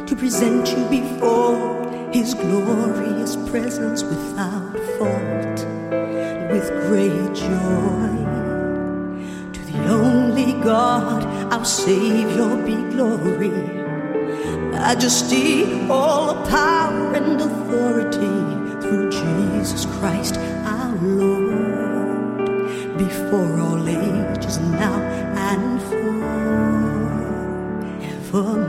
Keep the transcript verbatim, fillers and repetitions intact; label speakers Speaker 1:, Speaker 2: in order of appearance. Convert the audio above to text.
Speaker 1: to present you before His glorious presence without fault, with great joy. To the only God, our Savior, be glory, majesty, all power and authority through Jesus Christ our Lord, before all ages, now and forevermore.